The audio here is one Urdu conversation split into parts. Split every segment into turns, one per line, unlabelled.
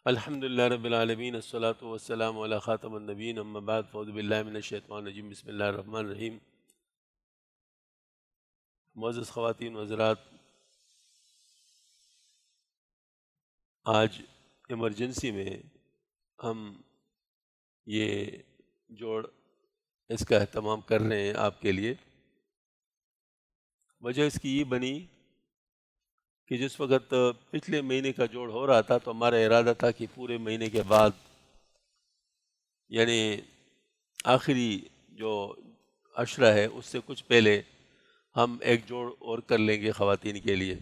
الحمد للہ رب العالمین الصلاۃ والسلام علی خاتم النبیین اما بعد فاعوذ باللہ من الشیطان الرجیم بسم اللہ الرحمن الرحیم۔ معزز خواتین و حضرات، آج ایمرجنسی میں ہم یہ جوڑ اس کا اہتمام کر رہے ہیں آپ کے لیے۔ وجہ اس کی یہ بنی کہ جس وقت پچھلے مہینے کا جوڑ ہو رہا تھا تو ہمارا ارادہ تھا کہ پورے مہینے کے بعد یعنی آخری جو عشرہ ہے اس سے کچھ پہلے ہم ایک جوڑ اور کر لیں گے خواتین کے لیے،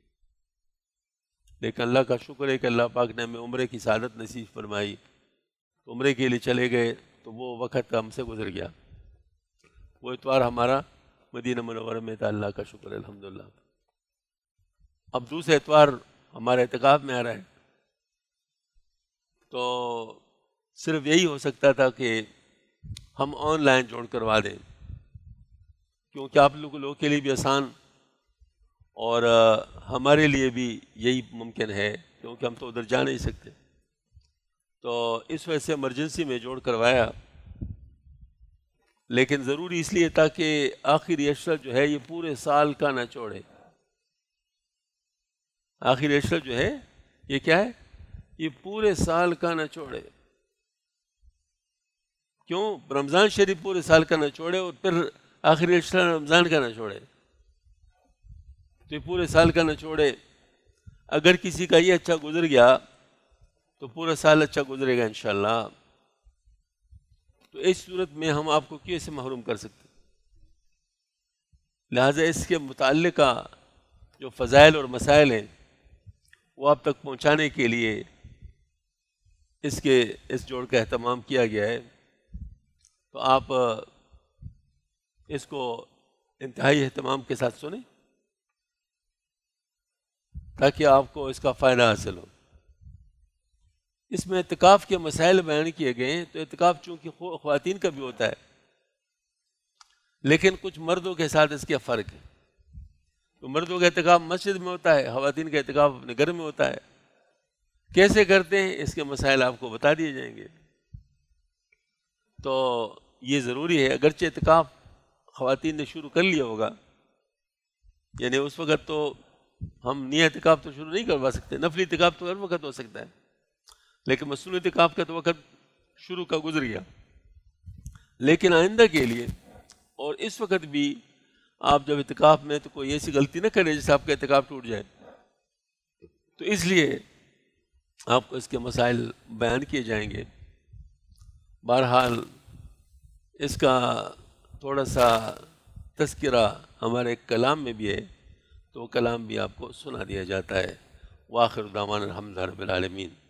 لیکن اللہ کا شکر ہے کہ اللہ پاک نے ہمیں عمرے کی سعادت نصیب فرمائی، تو عمرے کے لیے چلے گئے تو وہ وقت ہم سے گزر گیا۔ وہ اتوار ہمارا مدینہ منورہ میں تھا، اللہ کا شکر ہے الحمدللہ۔ اب دوسرے اتوار ہمارے اعتکاف میں آ رہا ہے، تو صرف یہی ہو سکتا تھا کہ ہم آن لائن جوڑ کروا دیں، کیونکہ آپ لوگوں کے لیے بھی آسان اور ہمارے لیے بھی یہی ممکن ہے، کیونکہ ہم تو ادھر جا نہیں سکتے۔ تو اس وجہ سے ایمرجنسی میں جوڑ کروایا، لیکن ضروری اس لیے تھا کہ آخری عشرہ جو ہے یہ پورے سال کا نہ چھوڑے۔ آخری عشرہ جو ہے یہ کیا ہے؟ یہ پورے سال کا نہ چھوڑے۔ کیوں؟ رمضان شریف پورے سال کا نہ چھوڑے اور پھر آخری عشرہ رمضان کا نہ چھوڑے، تو یہ پورے سال کا نہ چھوڑے۔ اگر کسی کا یہ اچھا گزر گیا تو پورا سال اچھا گزرے گا انشاءاللہ۔ تو اس صورت میں ہم آپ کو کیسے محروم کر سکتے؟ لہٰذا اس کے متعلقہ جو فضائل اور مسائل ہیں وہ آپ تک پہنچانے کے لیے اس جوڑ کا اہتمام کیا گیا ہے۔ تو آپ اس کو انتہائی اہتمام کے ساتھ سنیں تاکہ آپ کو اس کا فائدہ حاصل ہو۔ اس میں اعتکاف کے مسائل بیان کیے گئے ہیں، تو اعتکاف چونکہ خواتین کا بھی ہوتا ہے، لیکن کچھ مردوں کے ساتھ اس کا فرق ہے۔ تو مردوں کا اعتکاف مسجد میں ہوتا ہے، خواتین کا اعتکاف اپنے گھر میں ہوتا ہے۔ کیسے کرتے ہیں اس کے مسائل آپ کو بتا دیے جائیں گے۔ تو یہ ضروری ہے، اگرچہ اعتکاف خواتین نے شروع کر لیا ہوگا، یعنی اس وقت تو ہم نیا اعتکاف تو شروع نہیں کروا سکتے، نفلی اعتکاف تو ہر وقت ہو سکتا ہے، لیکن مصنوعی اعتکاف کا تو وقت شروع کا گزر گیا۔ لیکن آئندہ کے لیے اور اس وقت بھی آپ جب اعتکاف میں تو کوئی ایسی غلطی نہ کرے جس سے آپ کا اعتکاف ٹوٹ جائے، تو اس لیے آپ کو اس کے مسائل بیان کیے جائیں گے۔ بہرحال اس کا تھوڑا سا تذکرہ ہمارے کلام میں بھی ہے، تو وہ کلام بھی آپ کو سنا دیا جاتا ہے۔ وآخر دعوانا الحمد للہ رب العالمین۔